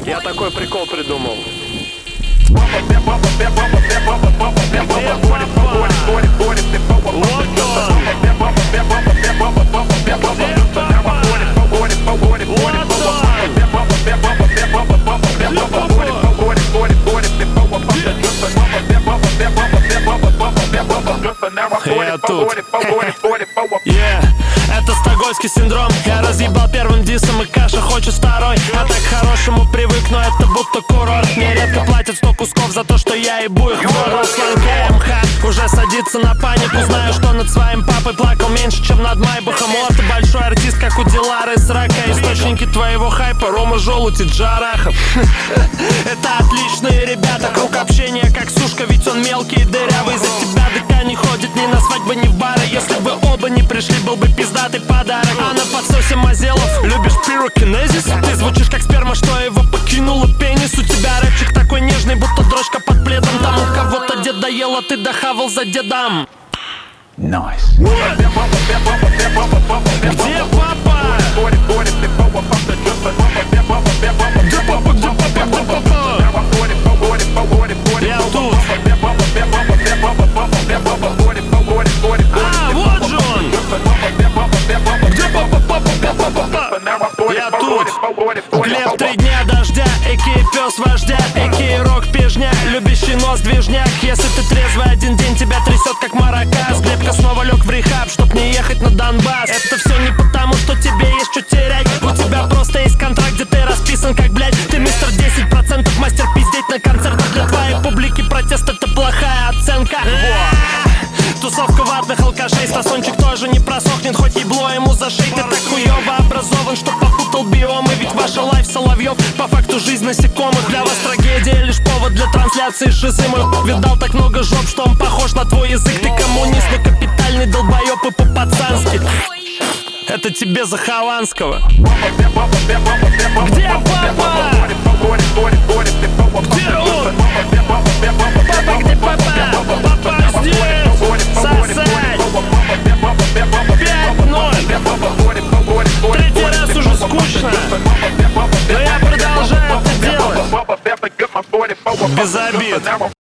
Я такой прикол придумал. Я тут. Это стокгольмский синдром. Я разъебал первым дисом, и каша хочет второй. А так к хорошему привык, но это будто курорт. Мне редко платят 100 кусков за то, что я ебу их в рот. Руслан КМХ уже садится на панику. Знаю, что над своим папой плакал меньше, чем над Майбахом. Вот ты большой артист, как у Дилары с Рака. Источники твоего хайпа Рома Желудь и Джарахов. Это отличные ребята. Круг общения как сушка, ведь он мелкий и дырявый. За тебя ДК не ходит ни на свадьбы, ни в бары. Если бы оба не пришли, был бы пиздатый подарок. А на подсосе Мазелов любишь пирокинезис? Ты звучишь как сперма, что его покинула пенис. У тебя рэпчик такой нежный, будто дрожка под пледом. Там у кого-то дед доел, а ты дохавал за дедом. Nice. Где папа? Я тут. А, вот же он. Где папа? Я тут. Глеб 3 дня дождя, эки пес вождя, эки рок пижня, любящий нос движняк. Если ты трезвый один день, тебя трясет как маракас. Глебка снова лег в рехаб, чтоб не ехать на Донбасс. Это все не потому, что тебе есть что терять. У тебя просто есть контракт, где ты расписан как, блядь, ты мистер 10%, мастер пиздеть на концертах. Для твоей публики протест — это плохая оценка. Тусовка ватных алкашей, стасончик тоже не просохнет, хоть ебло ему за шею. Ты так хуёво образован, что попутал биомы. Ведь ваша лайф Соловьев по факту жизнь насекомых. Для вас трагедия лишь повод для трансляции шизы. Мой видал так много жоп, что он похож на твой язык. Ты коммунист, но капитальный долбоёб и по-пацански. Это тебе за Хованского. Где папа? Где он? Папа, где папа? Папа здесь. Сосать. 5-0. Третий раз уже скучно, но я продолжаю это делать. Без обид.